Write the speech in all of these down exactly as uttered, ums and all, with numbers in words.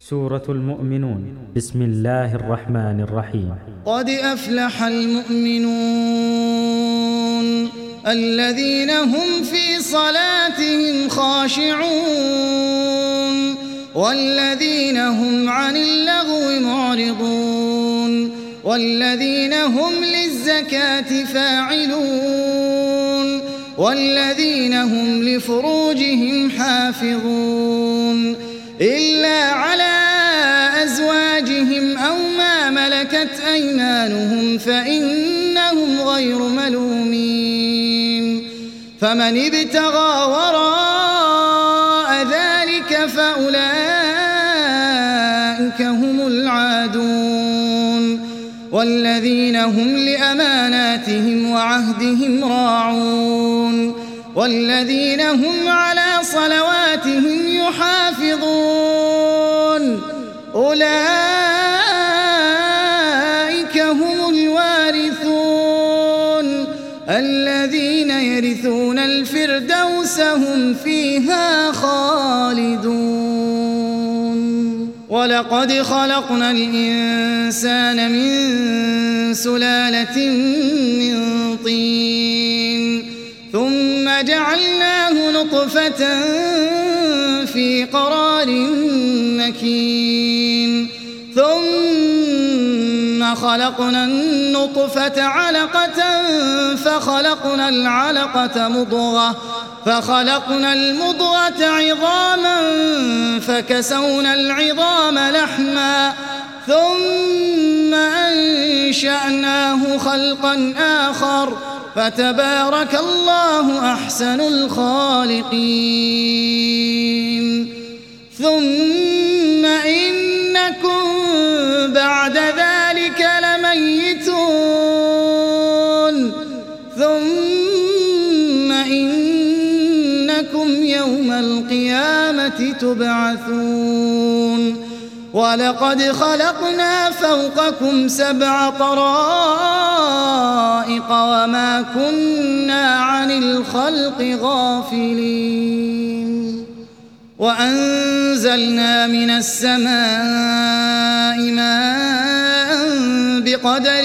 سورة المؤمنون. بسم الله الرحمن الرحيم. قد أفلح المؤمنون الذين هم في صلاتهم خاشعون والذين هم عن اللغو معرضون والذين هم للزكاة فاعلون والذين هم لفروجهم حافظون إلا على أزواجهم أو ما ملكت أيمانهم فإنهم غير ملومين. فمن ابتغى وراء ذلك فأولئك هم العادون والذين هم لأماناتهم وعهدهم راعون والذين هم على صلواتهم يحافظون أولئك هم الوارثون الذين يرثون الفردوس هم فيها خالدون. ولقد خلقنا الإنسان من سلالة من طين ثم جعلناه نطفة في قرار مكين ثم خلقنا النطفة علقة فخلقنا العلقة مضغة فخلقنا المضغة عظاما فكسونا العظام لحما ثم أنشأناه خلقا آخر فتبارك الله أحسن الخالقين. ثم إنكم بعد ذلك لميتون ثم إنكم يوم القيامة تبعثون. ولقد خلقنا فوقكم سبع طرائق وما كنا عن الخلق غافلين. وأنزلنا من السماء ماء بقدر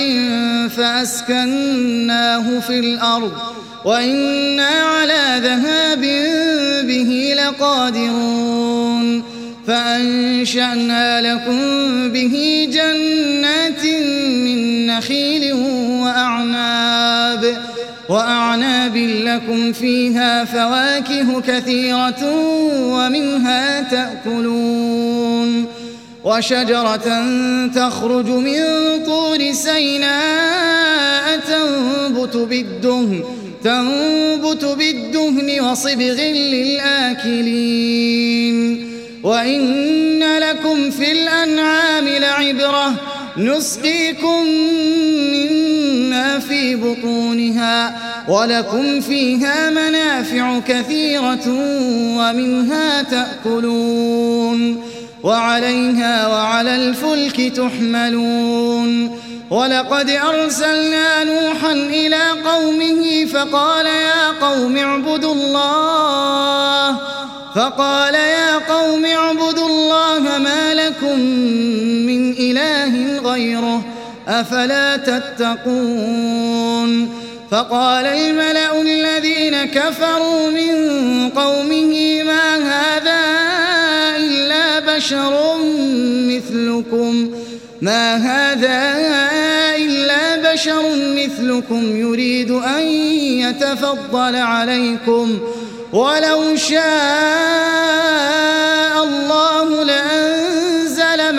فأسكناه في الأرض وإنا على ذهاب به لقادرون. فأنشأنا لكم به جنات من نخيل وأعناب وأعناب لكم فيها فواكه كثيرة ومنها تأكلون. وشجرة تخرج من طور سيناء تنبت بالدهن تنبت بالدهن وصبغ للآكلين. وإن لكم في الأنعام لعبرة نسقيكم مما في بطونها ولكم فيها منافع كثيرة ومنها تأكلون وعليها وعلى الفلك تحملون. ولقد أرسلنا نوحا إلى قومه فقال يا قوم اعبدوا الله فقال يا قوم اعبدوا الله ما لكم من إله غيره أفلا تتقون. فقال الملأ الذين كفروا من قومه ما هذا إلا بشر مثلكم ما هذا إلا بشر مثلكم يريد أن يتفضل عليكم ولو شاء الله لأنزل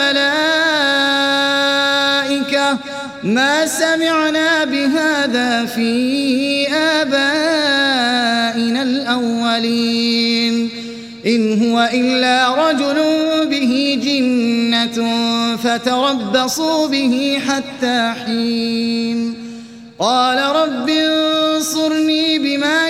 ملائكة ما سمعنا بهذا في آبائنا الأولين إن هو إلا رجل به جنة فتربصوا به حتى حين. قال رب انصرني بما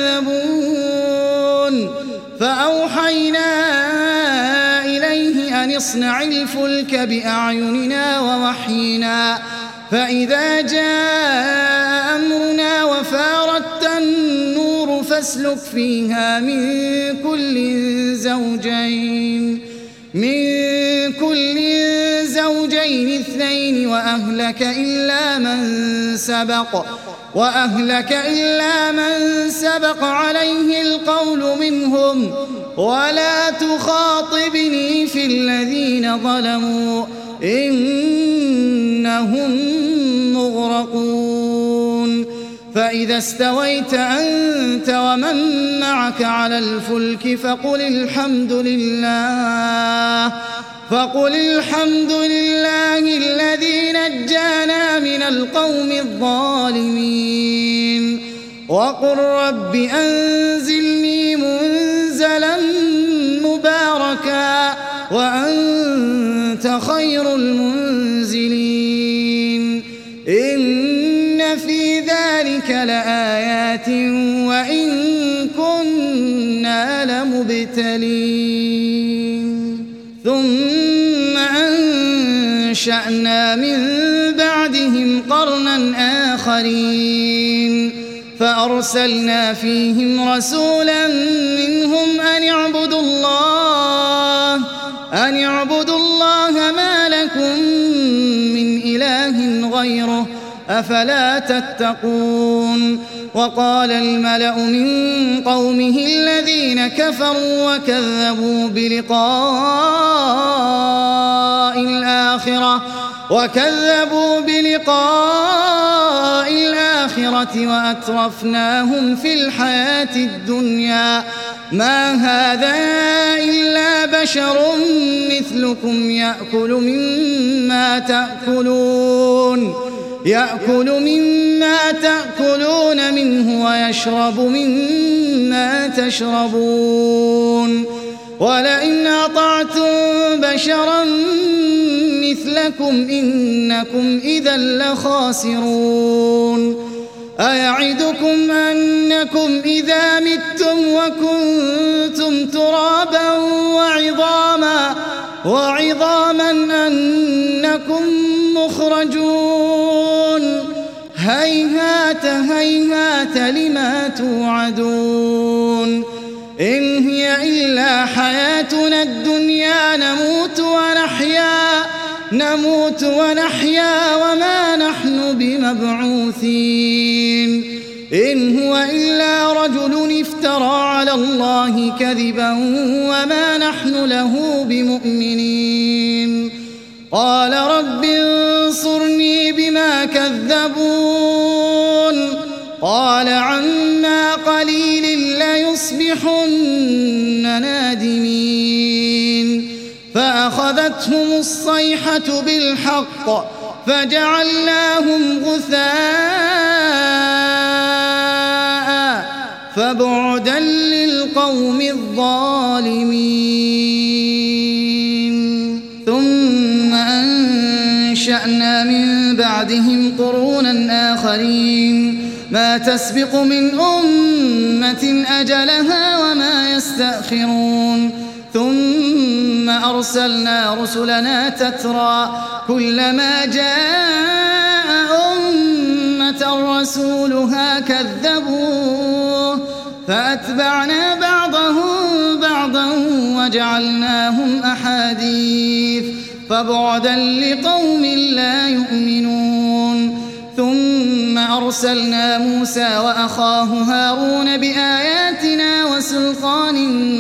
كذبون. فأوحينا إليه أن اصنع الفلك بأعيننا ووحينا فإذا جاء أمرنا وفارت النور فاسلك فيها من كل زوجين من كل زوجين اثنين وأهلك إلا من سبق وأهلك إلا من سبق عليه القول منهم ولا تخاطبني في الذين ظلموا إنهم مغرقون فإذا استويت أنت ومن معك على الفلك فقل الحمد لله فقل الحمد لله الذي نجانا من القوم الظالمين وقل رب أنزلني منزلا مباركا وأنت خير المنزلين إن في ذلك لآيات وإن كنا لمبتلين ثم أنشأنا من بعدهم قرنا آخرين فأرسلنا فيهم رسولا منهم أن اعبدوا الله أن اعبدوا الله ما لكم من إله غيره أفلا تتقون وقال الملأ من قومه الذين كفروا وكذبوا بلقاء الآخرة وكذبوا بلقاء الآخرة وأترفناهم في الحياة الدنيا ما هذا إلا بشر مثلكم يأكل مما تأكلون يأكل مما تأكلون منه ويشرب مما تشربون ولئن أطعتم بشرا مثلكم إنكم إذا لخاسرون أيعدكم أنكم إذا متم وكنتم ترابا وعظاما وعظاما أنكم مخرجون هيهات هيهات لما توعدون إن هي إلا حياتنا الدنيا نموت ونحيا نموت ونحيا وما نحن بمبعوثين إن هو إلا رجل افترى على الله كذبا وما نحن له بمؤمنين قال رب انصرني بما كذبون قال عما قليل ليصبحن نادمين فأخذتهم الصيحة بالحق فجعلناهم غثاء فبعدا للقوم الظالمين ثم أنشأنا من بعدهم قرونا آخرين ما تسبق من أمة أجلها وما يستأخرون ثم أرسلنا رسلنا تترى كلما جاء أمة رسولها كذبوه فأتبعنا بعضهم بعضا وجعلناهم أحاديث فبعدا لقوم لا يؤمنون ثم أرسلنا موسى وأخاه هارون بآياتنا وسلطان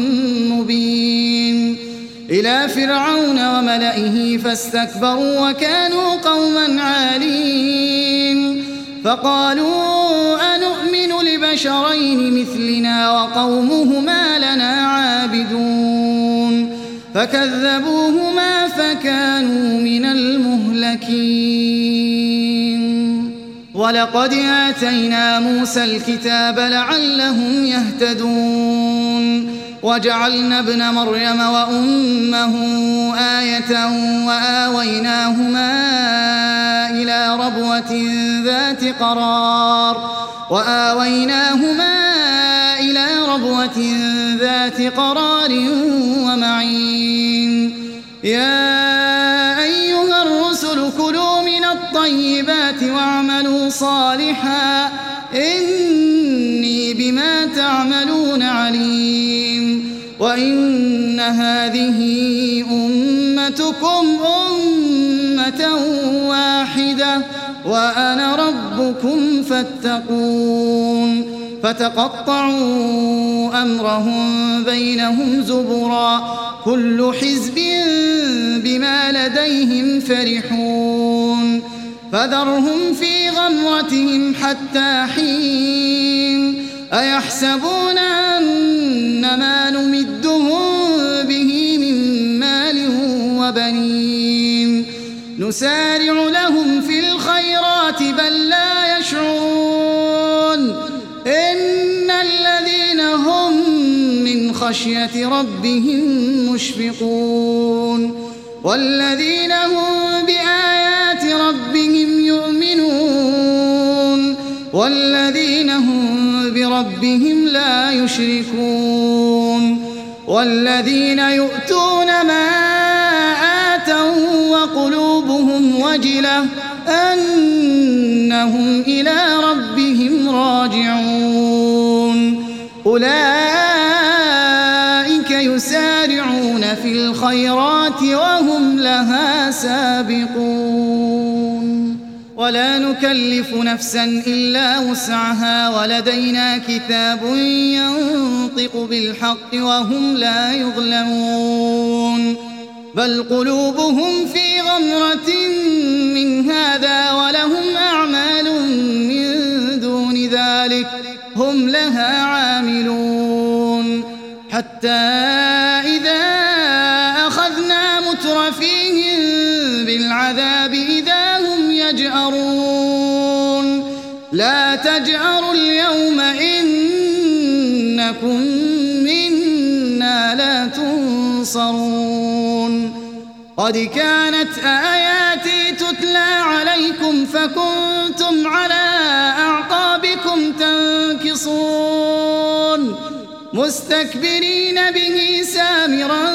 مبين إلى فرعون وملئه فاستكبروا وكانوا قوما عالين فقالوا أنؤمن لبشرين مثلنا وقومهما لنا عابدون فكذبوهما فكانوا من المهلكين ولقد آتينا موسى الكتاب لعلهم يهتدون وجعلنا ابن مريم وأمه آية وآويناهما إلى ربوة ذات قرار وآويناهما إلى ربوة ذات قرار ومعين يا أيها الرسل كلوا من الطيبات واعملوا صالحا إني بما تعملون عليم وإن هذه أمة أمتكم أمة واحدة وأنا ربكم فاتقون فتقطعوا أمرهم بينهم زبرا كل حزب بما لديهم فرحون فذرهم في غمرتهم حتى حين أيحسبون أن ما نمدهم به من مال وبنين نسارع لهم في الخيرات بل لا يشعرون إن الذين هم من خشية ربهم مشفقون والذين هم بآيات ربهم يؤمنون والذين هم بربهم لا يشركون والذين يؤتون ما آتوا وقلوبهم وجلة أنهم إلى ربهم راجعون أولئك يسارعون في الخيرات وهم لها سابقون ولا نكلف نفسا إلا وسعها ولدينا كتاب ينطق بالحق وهم لا يظلمون بل قلوبهم في غمرة من هذا ولهم أعمال من دون ذلك هم لها عاملون حتى إذا أخذنا مترفيهم بالعذاب إذا هم يجأرون لا تجأروا اليوم إنكم منا لا تنصرون قد كانت آياتي تتلى عليكم فكنتم على أعقابكم تنكصون مستكبرين به سامرا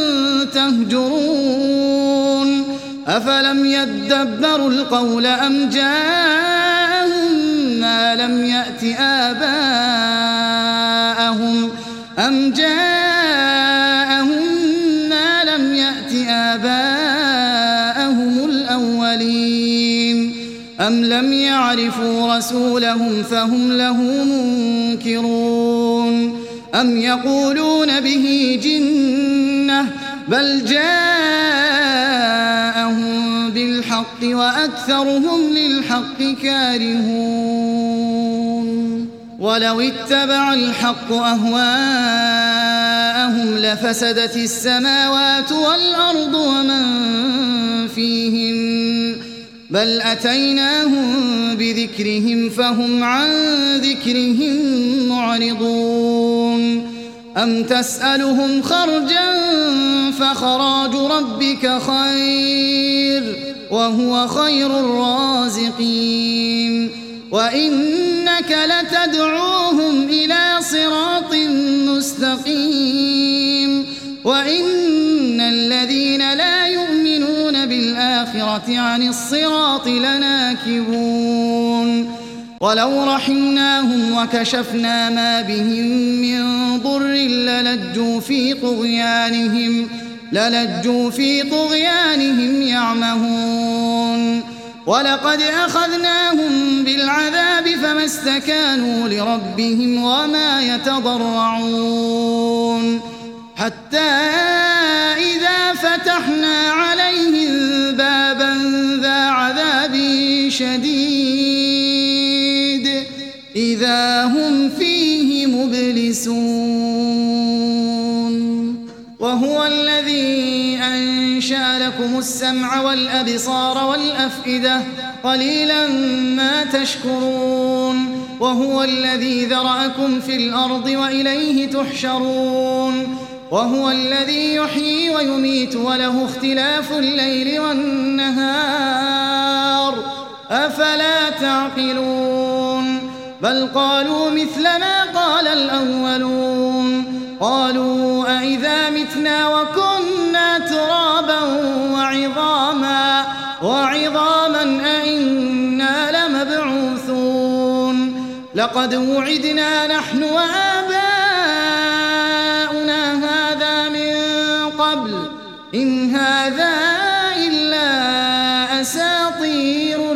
تهجرون أفلم يدبروا القول أم جاءهم ما لم يأت آباءهم أم جاءهم ما لم يأت آباءهم الأولين أم لم يعرفوا رسولهم فهم له منكرون أم يقولون به جنة بل جاءهم بالحق وأكثرهم للحق كارهون ولو اتبع الحق أهواءهم لفسدت السماوات والأرض ومن فيهن بل أتيناهم بذكرهم فهم عن ذكرهم معرضون أم تسألهم خرجا فخراج ربك خير وهو خير الرازقين وإنك لتدعوهم إلى صراط مستقيم وإن الذين لا يؤمنون بالآخرة عن الصراط لناكبون ولو رحمناهم وكشفنا ما بهم من ضر للجوا في طغيانهم للجوا في طغيانهم يعمهون ولقد أخذناهم بالعذاب فما استكانوا لربهم وما يتضرعون حتى إذا فتحنا عليهم بابا ذا عذاب شديد إذا هم فيه مبلسون وهو الذي أنشأ لكم السمع والأبصار والأفئدة قليلا ما تشكرون وهو الذي ذرأكم في الأرض وإليه تحشرون وهو الذي يحيي ويميت وله اختلاف الليل والنهار أفلا تعقلون بل قالوا مثل ما قال الأولون قالوا أئذا متنا وكنا ترابا وعظاما وعظاما أئنا لمبعوثون لقد وعدنا نحن وآباؤنا هذا من قبل إن هذا إلا أساطير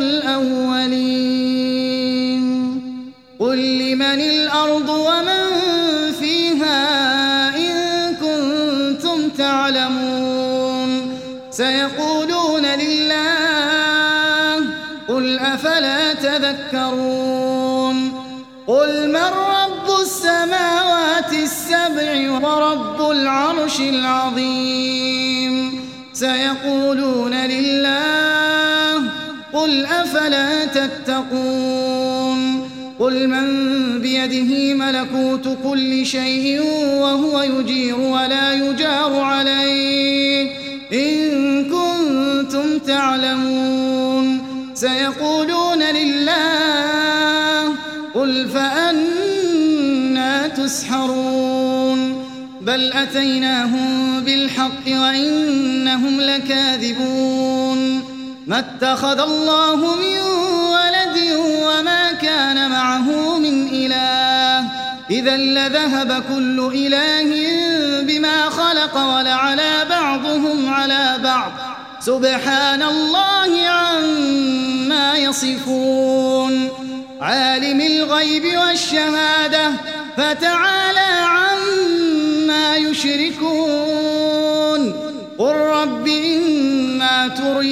الأولين قل لمن الأرض ومن فيها إن كنتم تعلمون سيقولون لله قل أفلا تذكرون قل من رب السماوات السبع ورب العرش العظيم سيقولون لله قل أفلا تتقون قل من بيده ملكوت كل شيء وهو يجير ولا يجار عليه إن كنتم تعلمون سيقولون لله قل فأنى تسحرون بل أتيناهم بالحق وإنهم لكاذبون ما اتخذ الله من ولد وما كان معه من إله إذا لذهب كل إله بما خلق ولعلى بعضهم على بعض سبحان الله عما يصفون عالم الغيب والشهادة فتعالى عما يشركون قل رب إما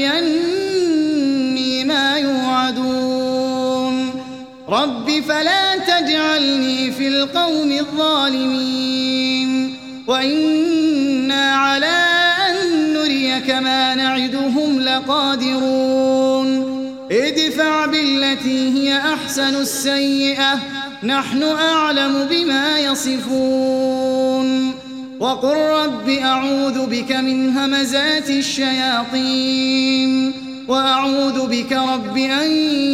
تريني ما يوعدون رب فلا تجعلني في القوم الظالمين وإنا على أن نريك ما نعدهم لقادرون ادفع بالتي هي أحسن السيئة نحن أعلم بما يصفون وقل رب أعوذ بك من همزات الشياطين وأعوذ بك رب أن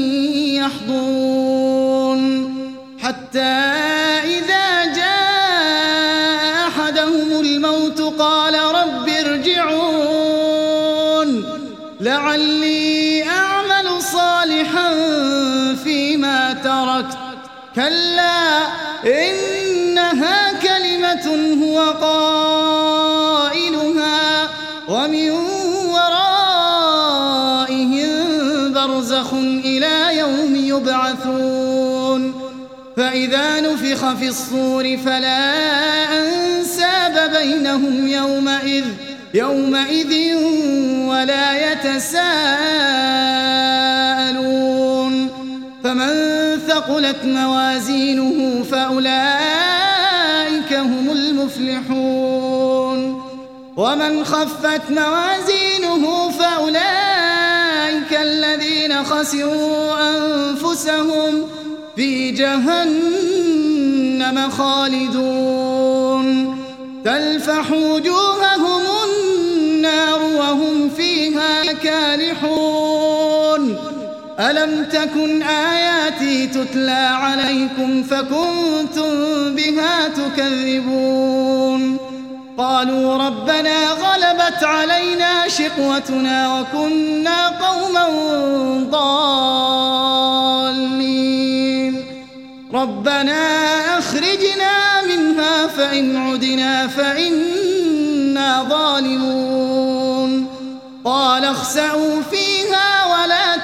يحضرون حتى إذا جاء أحدهم الموت قال رب ارجعون لعلي أعمل صالحا فيما تركت كلا إنها كلمة هو قائلها ومن ورائهم برزخ إلى يوم يبعثون فإذا نفخ في الصور فلا أنساب بينهم يومئذ يومئذ ولا يتساءلون فمن ثقلت موازينه فأولئك هم المفلحون ومن خفت موازينه فأولئك الذين خسروا أنفسهم في جهنم خالدون تلفح وجوههم النار وهم فيها كالحون ألم تكن آياتي تتلى عليكم فكنتم بها تكذبون قالوا ربنا غلبت علينا شقوتنا وكنا قوما ضالين ربنا أخرجنا منها فإن عدنا فإنا ظالمون قال اخسئوا فيها ولا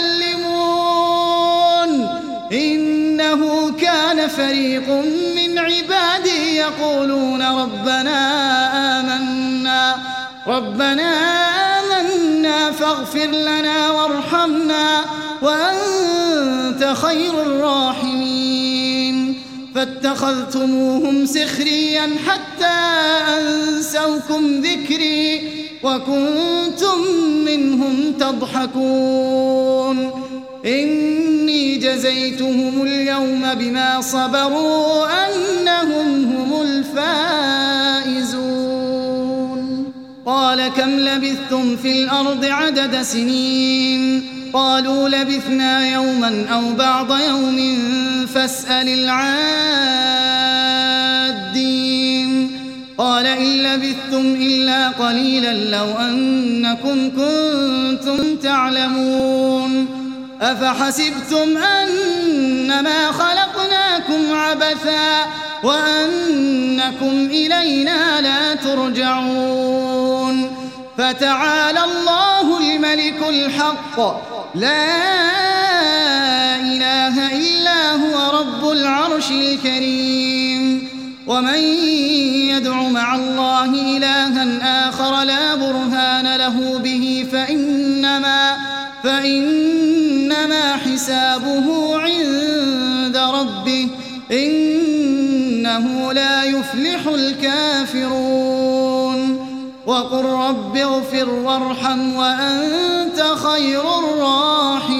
تكلمون إنه كان فريق من عبادي يقولون ربنا آمنا ربنا آمنا فاغفر لنا وارحمنا وأنت خير الراحمين فاتخذتموهم سخريا حتى أنسوكم ذكري وكنتم منهم تضحكون إني جزيتهم اليوم بما صبروا أنهم هم الفائزون قال كم لبثتم في الأرض عدد سنين قالوا لبثنا يوما أو بعض يوم فاسأل العادين قال إن لبثتم إلا قليلا لو أنكم كنتم تعلمون أفحسبتم أنما خلقناكم عبثا وأنكم إلينا لا ترجعون فتعالى الله الملك الحق لا إله إلا هو رب العرش الكريم ومن يدع مع الله إلها آخر لا برهان له به فإنما, فإنما حسابه عند ربه إنه لا يفلح الكافرون وقل رب اغفر وارحم وأنت خير الراحمين